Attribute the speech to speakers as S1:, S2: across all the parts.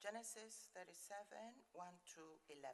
S1: Genesis 37, 1 to 11.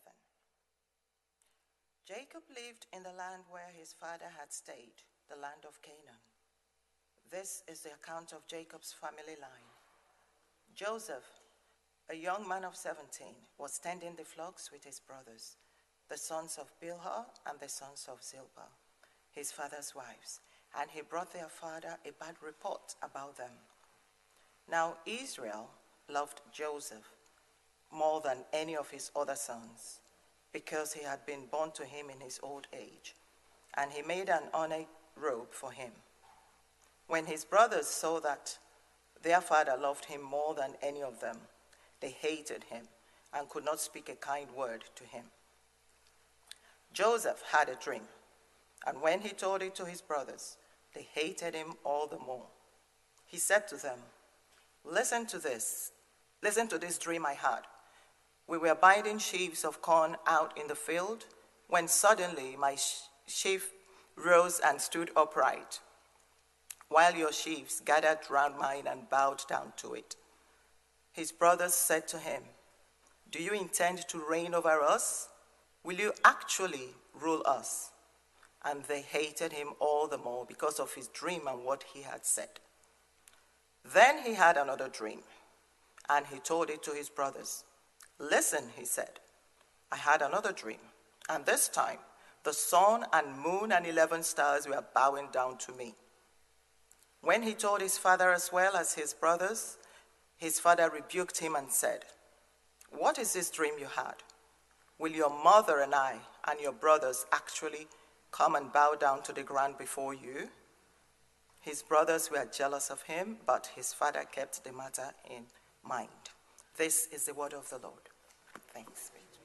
S1: Jacob lived in the land where his father had stayed, the land of Canaan. This is the account of Jacob's family line. Joseph, a young man of 17, was tending the flocks with his brothers, the sons of Bilhah and the sons of Zilpah, his father's wives, and he brought their father a bad report about them. Now Israel loved Joseph more than any of his other sons, because he had been born to him in his old age, and he made an ornate robe for him. When his brothers saw that their father loved him more than any of them, they hated him and could not speak a kind word to him. Joseph had a dream, and when he told it to his brothers, they hated him all the more. He said to them, Listen to this dream I had. We were binding sheaves of corn out in the field, when suddenly my sheaf rose and stood upright, while your sheaves gathered round mine and bowed down to it. His brothers said to him, Do you intend to reign over us? Will you actually rule us? And they hated him all the more because of his dream and what he had said. Then he had another dream, and he told it to his brothers. Listen, he said, I had another dream, and this time the sun and moon and 11 stars were bowing down to me. When he told his father as well as his brothers, his father rebuked him and said, What is this dream you had? Will your mother and I and your brothers actually come and bow down to the ground before you? His brothers were jealous of him, but his father kept the matter in mind. This is the word of the Lord. Thanks be to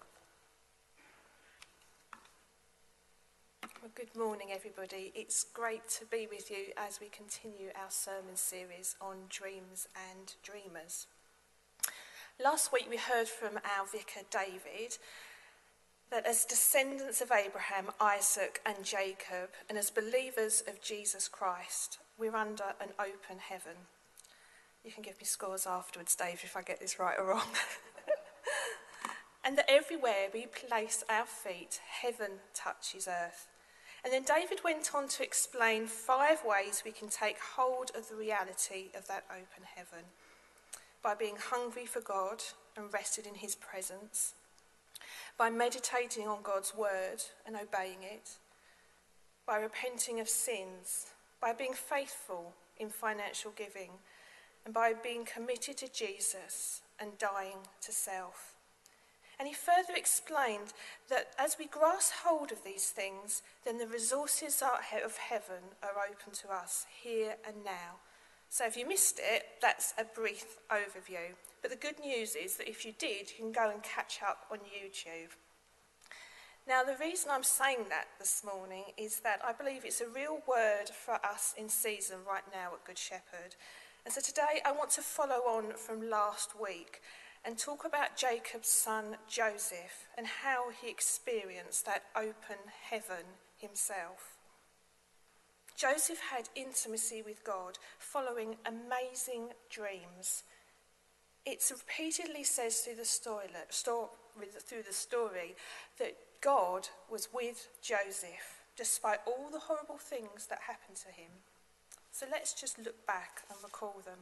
S1: God.
S2: Well, good morning, everybody. It's great to be with you as we continue our sermon series on dreams and dreamers. Last week we heard from our vicar, David, that as descendants of Abraham, Isaac and Jacob, and as believers of Jesus Christ, we're under an open heaven. You can give me scores afterwards, Dave, if I get this right or wrong. And that everywhere we place our feet, heaven touches earth. And then David went on to explain 5 ways we can take hold of the reality of that open heaven. By being hungry for God and rested in his presence, by meditating on God's word and obeying it, by repenting of sins, by being faithful in financial giving, and by being committed to Jesus and dying to self. And he further explained that as we grasp hold of these things, then the resources of heaven are open to us here and now. So if you missed it, that's a brief overview. But the good news is that if you did, you can go and catch up on YouTube. Now, the reason I'm saying that this morning is that I believe it's a real word for us in season right now at Good Shepherd. And so today I want to follow on from last week and talk about Jacob's son Joseph and how he experienced that open heaven himself. Joseph had intimacy with God following amazing dreams. It repeatedly says through the story that God was with Joseph despite all the horrible things that happened to him. So let's just look back and recall them.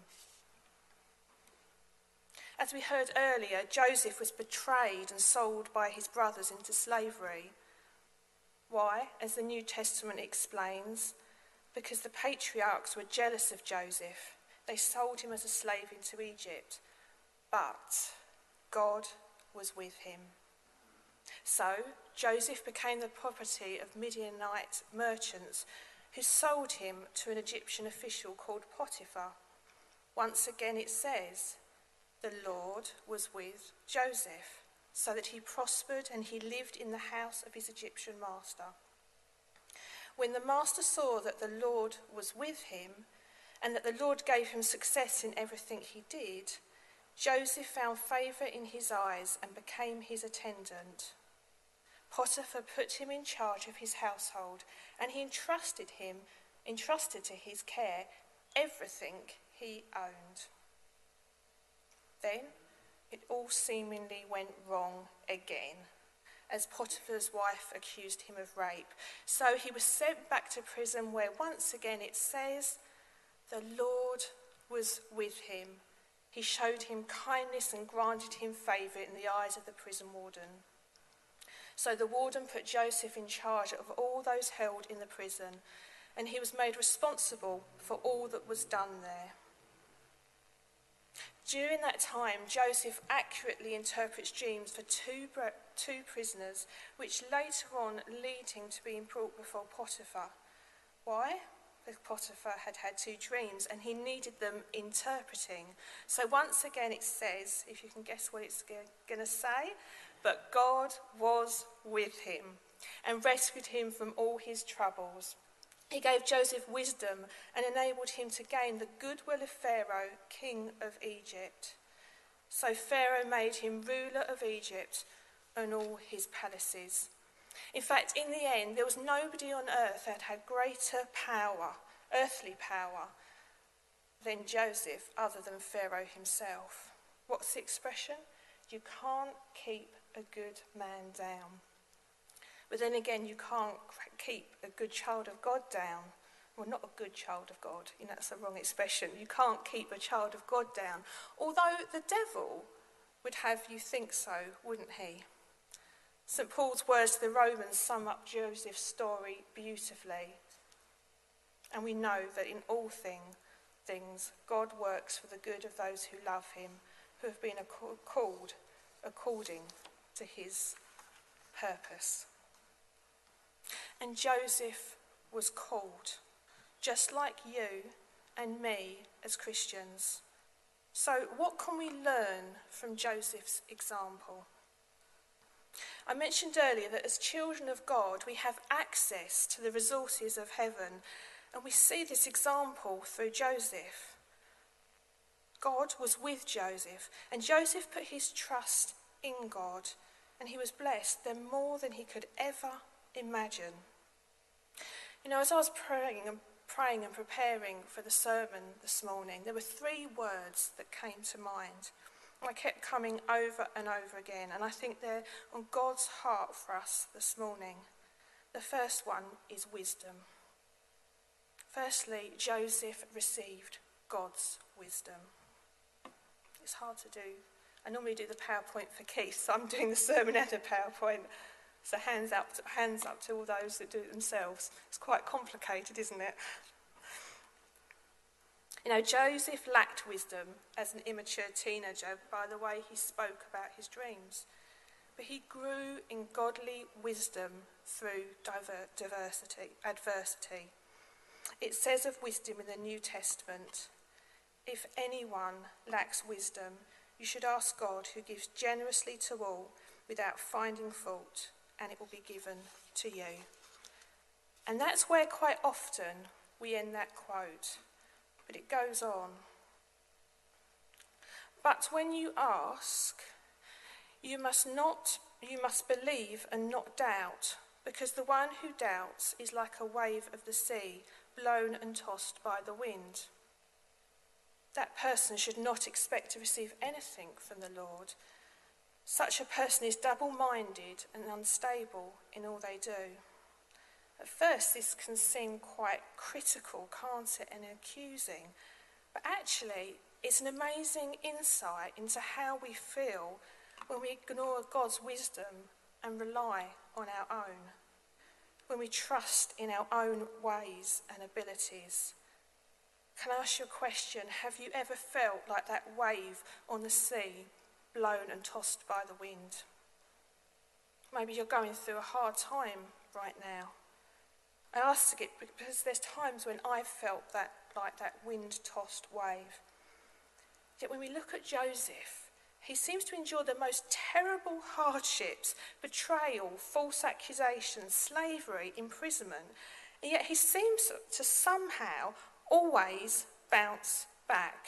S2: As we heard earlier, Joseph was betrayed and sold by his brothers into slavery. Why? As the New Testament explains, because the patriarchs were jealous of Joseph. They sold him as a slave into Egypt, but God was with him. So Joseph became the property of Midianite merchants who sold him to an Egyptian official called Potiphar. Once again it says, the Lord was with Joseph, so that he prospered and he lived in the house of his Egyptian master. When the master saw that the Lord was with him and that the Lord gave him success in everything he did, Joseph found favour in his eyes and became his attendant. Potiphar put him in charge of his household, and he entrusted to his care everything he owned. Then, it all seemingly went wrong again, as Potiphar's wife accused him of rape. So he was sent back to prison, where once again it says, the Lord was with him. He showed him kindness and granted him favour in the eyes of the prison warden. So the warden put Joseph in charge of all those held in the prison, and he was made responsible for all that was done there. During that time, Joseph accurately interprets dreams for two prisoners, which later on lead him to being brought before Potiphar. Why? Because Potiphar had had two dreams and he needed them interpreting. So once again it says, if you can guess what it's going to say, but God was with him and rescued him from all his troubles. He gave Joseph wisdom and enabled him to gain the goodwill of Pharaoh, king of Egypt. So Pharaoh made him ruler of Egypt and all his palaces. In fact, in the end, there was nobody on earth that had greater power, earthly power, than Joseph, other than Pharaoh himself. What's the expression? You can't keep a good man down. But then again, you can't keep a good child of God down. Well, not a good child of God. That's the wrong expression. You can't keep a child of God down. Although the devil would have you think so, wouldn't he? St. Paul's words to the Romans sum up Joseph's story beautifully. And we know that in all things, God works for the good of those who love him, who have been called according to his purpose. And Joseph was called, just like you and me as Christians. So what can we learn from Joseph's example? I mentioned earlier that as children of God, we have access to the resources of heaven, and we see this example through Joseph. God was with Joseph, and Joseph put his trust in God, and he was blessed then more than he could ever imagine. As I was praying and preparing for the sermon this morning, there were three words that came to mind. I kept coming over and over again, and I think they're on God's heart for us this morning. The first one is wisdom. Firstly, Joseph received God's wisdom. It's hard to do. I normally do the PowerPoint for Keith, so I'm doing the sermon and a PowerPoint. So hands up to all those that do it themselves. It's quite complicated, isn't it? Joseph lacked wisdom as an immature teenager by the way he spoke about his dreams. But he grew in godly wisdom through adversity. It says of wisdom in the New Testament, if anyone lacks wisdom, you should ask God, who gives generously to all without finding fault, and it will be given to you. And that's where quite often we end that quote. But it goes on. But when you ask, you must believe and not doubt, because the one who doubts is like a wave of the sea, blown and tossed by the wind. That person should not expect to receive anything from the Lord. Such a person is double-minded and unstable in all they do. At first, this can seem quite critical, can't it, and accusing. But actually, it's an amazing insight into how we feel when we ignore God's wisdom and rely on our own, when we trust in our own ways and abilities. Can I ask you a question? Have you ever felt like that wave on the sea, blown and tossed by the wind? Maybe you're going through a hard time right now. I ask it because there's times when I've felt like that wind-tossed wave. Yet when we look at Joseph, he seems to endure the most terrible hardships, betrayal, false accusations, slavery, imprisonment, and yet he seems to somehow always bounce back.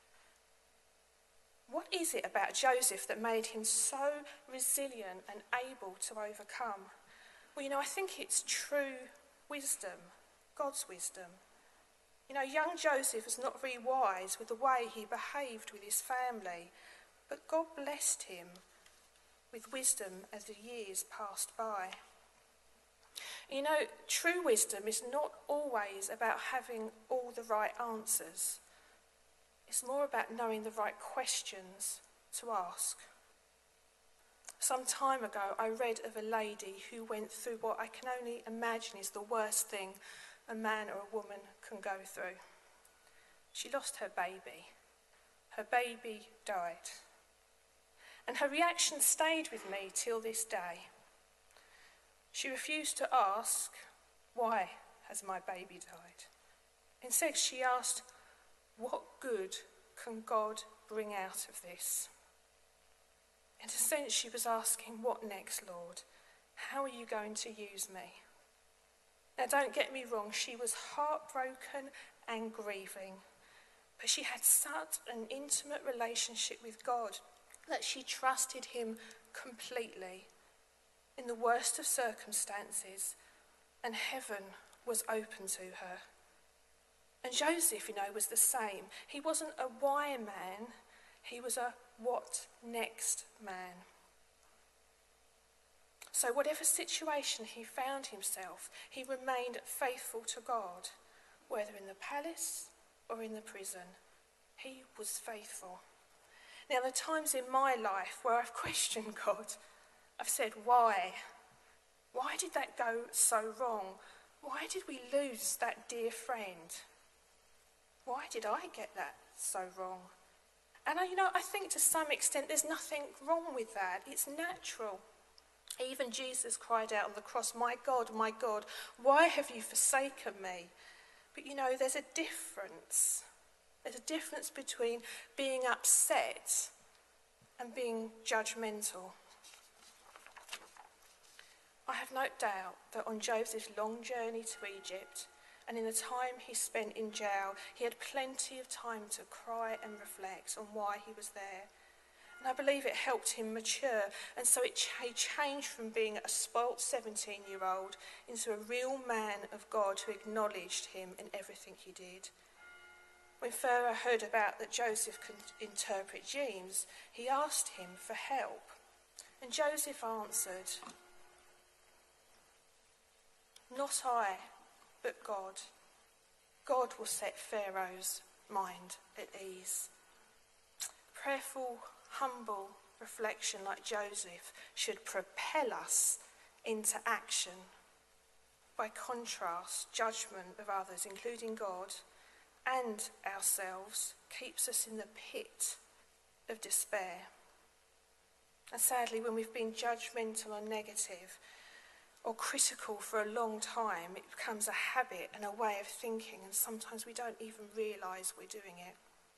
S2: What is it about Joseph that made him so resilient and able to overcome? Well, I think it's true wisdom, God's wisdom. Young Joseph was not very wise with the way he behaved with his family, But God blessed him with wisdom as the years passed by. You know, true wisdom is not always about having all the right answers. It's more about knowing the right questions to ask. Some time ago, I read of a lady who went through what I can only imagine is the worst thing a man or a woman can go through. She lost her baby. Her baby died. And her reaction stayed with me till this day. She refused to ask, why has my baby died? Instead, she asked, what good can God bring out of this? In a sense, she was asking, what next, Lord? How are you going to use me? Now, don't get me wrong, she was heartbroken and grieving, but she had such an intimate relationship with God that she trusted him completely in the worst of circumstances, and heaven was open to her. And Joseph, was the same. He wasn't a why man, he was a what next man. So whatever situation he found himself, he remained faithful to God, whether in the palace or in the prison. He was faithful. Now, the times in my life where I've questioned God, I've said, why? Why did that go so wrong? Why did we lose that dear friend? Why did I get that so wrong? And I think to some extent there's nothing wrong with that. It's natural. Even Jesus cried out on the cross, my God, why have you forsaken me? But there's a difference. There's a difference between being upset and being judgmental. I have no doubt that on Joseph's long journey to Egypt, and in the time he spent in jail, he had plenty of time to cry and reflect on why he was there. And I believe it helped him mature, and so he changed from being a spoilt 17-year-old into a real man of God who acknowledged him in everything he did. When Pharaoh heard about that Joseph could interpret dreams, he asked him for help. And Joseph answered, not I, but God. God will set Pharaoh's mind at ease. Prayerful, humble reflection like Joseph should propel us into action. By contrast, judgment of others, including God and ourselves, keeps us in the pit of despair. And sadly, when we've been judgmental or negative or critical for a long time, it becomes a habit and a way of thinking, and sometimes we don't even realise we're doing it.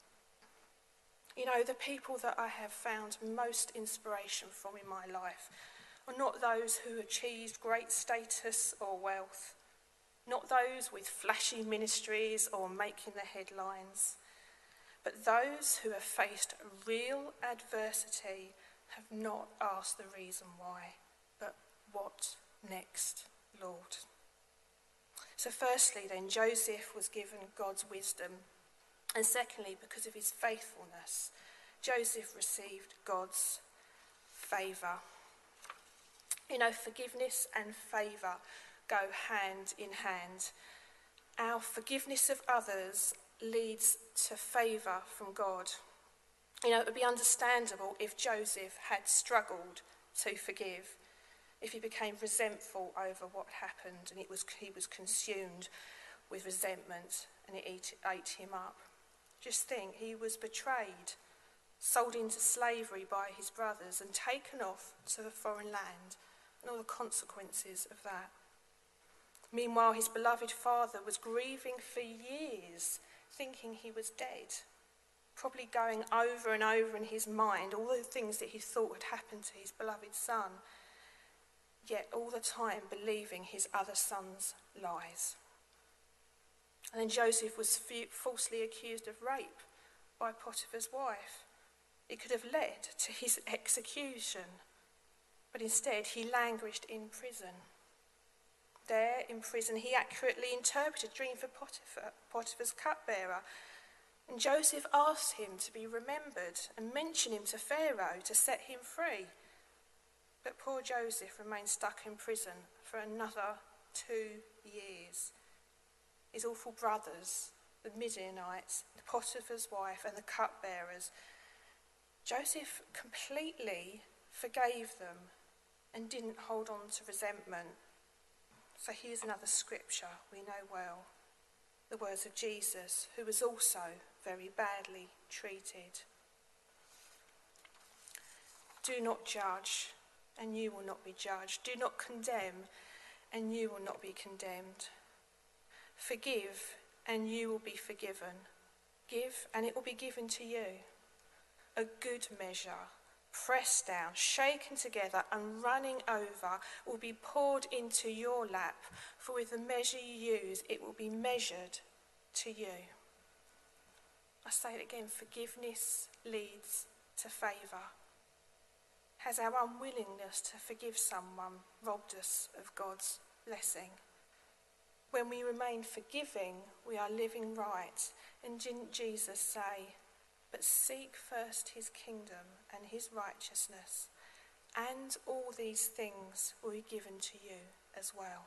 S2: The people that I have found most inspiration from in my life are not those who achieved great status or wealth, not those with flashy ministries or making the headlines, but those who have faced real adversity, have not asked the reason why, but what next, Lord? So firstly then, Joseph was given God's wisdom, and secondly, because of his faithfulness, Joseph received God's favour. Forgiveness and favour go hand in hand. Our forgiveness of others leads to favour from God. It would be understandable if Joseph had struggled to forgive, if he became resentful over what happened and he was consumed with resentment and it ate him up. Just think, he was betrayed, sold into slavery by his brothers and taken off to a foreign land, and all the consequences of that. Meanwhile, his beloved father was grieving for years, thinking he was dead, probably going over and over in his mind all the things that he thought had happened to his beloved son, yet all the time believing his other son's lies. And then Joseph was falsely accused of rape by Potiphar's wife. It could have led to his execution, but instead he languished in prison. There in prison he accurately interpreted a dream for Potiphar's cupbearer. And Joseph asked him to be remembered and mentioned him to Pharaoh to set him free. But poor Joseph remained stuck in prison for another 2 years. His awful brothers, the Midianites, the Potiphar's wife and the cupbearers, Joseph completely forgave them and didn't hold on to resentment. So here's another scripture we know well. The words of Jesus, who was also very badly treated. Do not judge, and you will not be judged. Do not condemn, and you will not be condemned. Forgive, and you will be forgiven. Give, and it will be given to you. A good measure, pressed down, shaken together, and running over, will be poured into your lap. For with the measure you use, it will be measured to you. I say it again, forgiveness leads to favour. Has our unwillingness to forgive someone robbed us of God's blessing? When we remain forgiving, we are living right. And didn't Jesus say, but seek first his kingdom and his righteousness, and all these things will be given to you as well.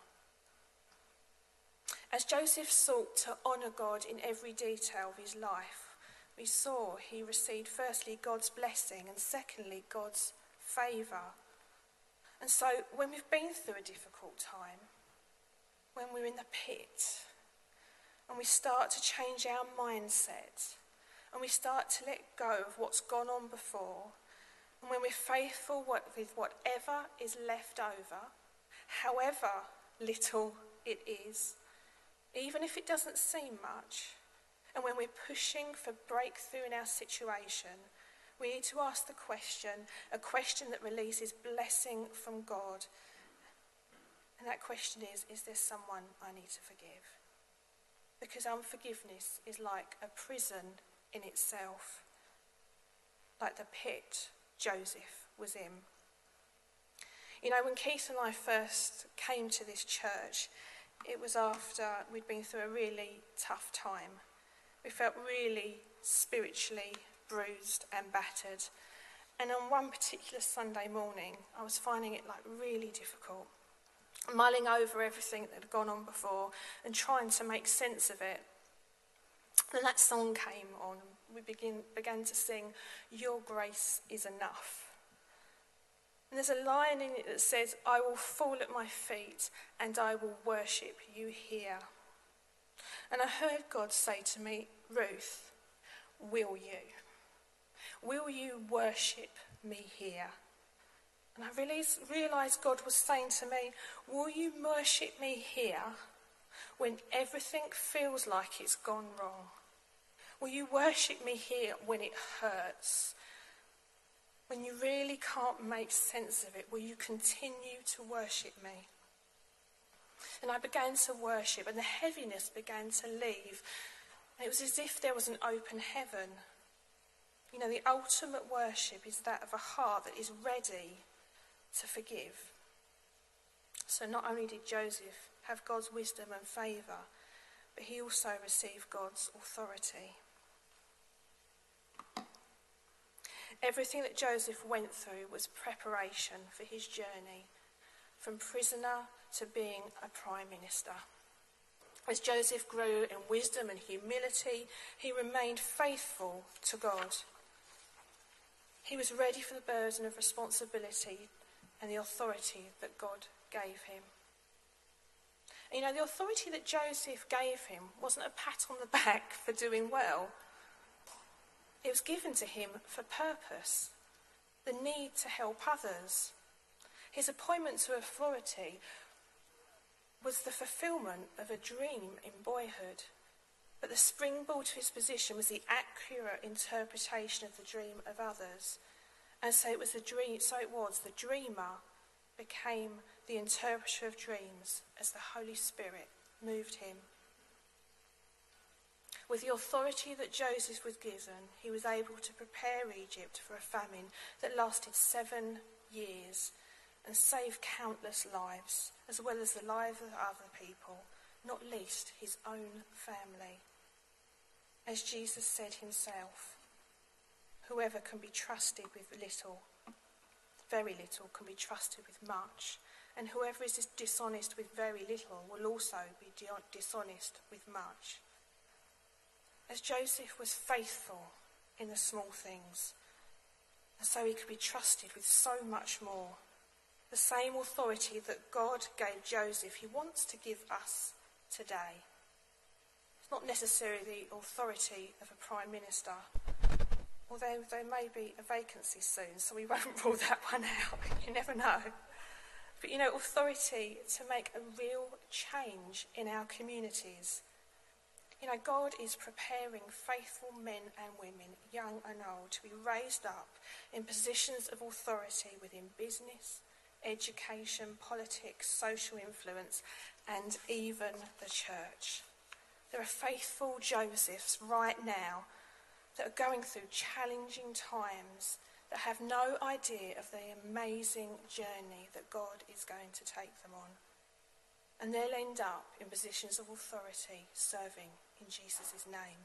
S2: As Joseph sought to honour God in every detail of his life, we saw he received firstly God's blessing and secondly God's favour. And so when we've been through a difficult time, when we're in the pit, and we start to change our mindset, and we start to let go of what's gone on before, and when we're faithful with whatever is left over, however little it is, even if it doesn't seem much, and when we're pushing for breakthrough in our situation, we need to ask the question, a question that releases blessing from God. And that question is there someone I need to forgive? Because unforgiveness is like a prison in itself, like the pit Joseph was in. You know, when Keith and I first came to this church, it was after we'd been through a really tough time. We felt really spiritually bruised and battered. And on one particular Sunday morning, I was finding it like really difficult, mulling over everything that had gone on before and trying to make sense of it. And that song came on, and we began to sing, Your Grace is Enough. And there's a line in it that says, I will fall at my feet and I will worship you here. And I heard God say to me, Ruth, will you? Will you worship me here? And I realised God was saying to me, will you worship me here when everything feels like it's gone wrong? Will you worship me here when it hurts? When you really can't make sense of it, will you continue to worship me? And I began to worship, and the heaviness began to leave. It was as if there was an open heaven. You know, the ultimate worship is that of a heart that is ready to forgive. So not only did Joseph have God's wisdom and favour, but he also received God's authority. Everything that Joseph went through was preparation for his journey, from prisoner to being a prime minister. As Joseph grew in wisdom and humility, he remained faithful to God. He was ready for the burden of responsibility and the authority that God gave him. And you know, the authority that Joseph gave him wasn't a pat on the back for doing well. It was given to him for purpose, the need to help others. His appointment to authority was the fulfilment of a dream in boyhood, but the springboard to his position was the accurate interpretation of the dream of others. And so it was the dreamer became the interpreter of dreams as the Holy Spirit moved him. With the authority that Joseph was given, he was able to prepare Egypt for a famine that lasted 7 years and saved countless lives, as well as the lives of other people, not least his own family. As Jesus said himself, whoever can be trusted with little, very little, can be trusted with much. And whoever is dishonest with very little will also be dishonest with much. As Joseph was faithful in the small things, and so he could be trusted with so much more. The same authority that God gave Joseph, he wants to give us today. It's not necessarily the authority of a prime minister, although there may be a vacancy soon, so we won't rule that one out. You never know. But authority to make a real change in our communities. God is preparing faithful men and women, young and old, to be raised up in positions of authority within business, education, politics, social influence, and even the church. There are faithful Josephs right now that are going through challenging times, that have no idea of the amazing journey that God is going to take them on. And they'll end up in positions of authority, serving in Jesus' name.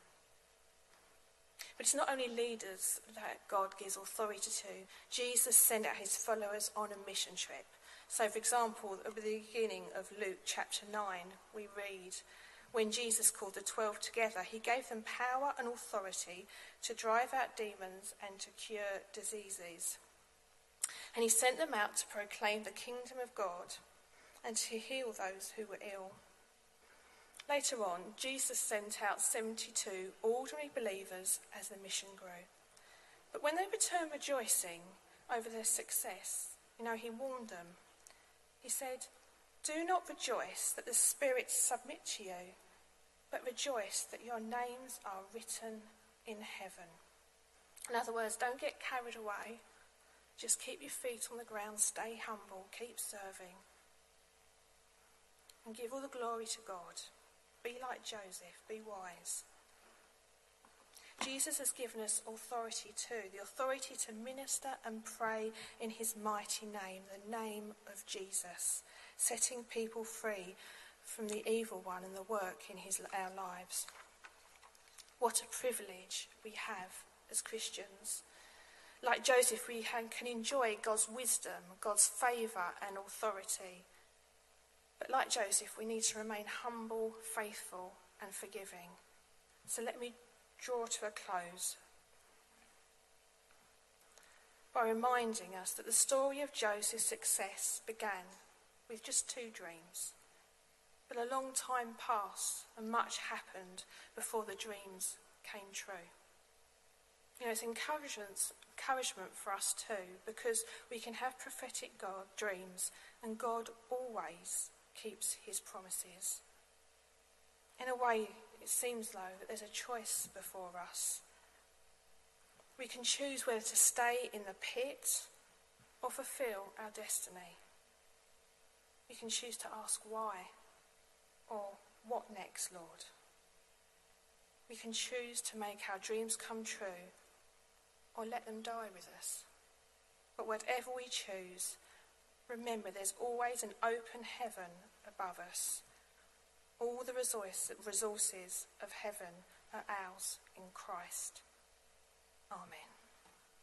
S2: But it's not only leaders that God gives authority to. Jesus sent out his followers on a mission trip. So, for example, at the beginning of Luke chapter 9, we read, when Jesus called the 12 together, he gave them power and authority to drive out demons and to cure diseases. And he sent them out to proclaim the kingdom of God and to heal those who were ill. Later on, Jesus sent out 72 ordinary believers as the mission grew. But when they returned rejoicing over their success, he warned them. He said, "Do not rejoice that the spirits submit to you, but rejoice that your names are written in heaven." In other words, don't get carried away. Just keep your feet on the ground, stay humble, keep serving, and give all the glory to God. Be like Joseph, be wise. Jesus has given us authority too, the authority to minister and pray in his mighty name, the name of Jesus, setting people free from the evil one and the work in our lives. What a privilege we have as Christians. Like Joseph, we can enjoy God's wisdom, God's favour and authority. But like Joseph, we need to remain humble, faithful and forgiving. So let me draw to a close by reminding us that the story of Joseph's success began with just 2 dreams. But a long time passed and much happened before the dreams came true. It's encouragement for us too, because we can have prophetic dreams, and God always keeps his promises. In a way, it seems though that there's a choice before us. We can choose whether to stay in the pit or fulfill our destiny. We can choose to ask why, or what next, Lord? We can choose to make our dreams come true or let them die with us. But whatever we choose, remember there's always an open heaven above us. All the resources of heaven are ours in Christ. Amen.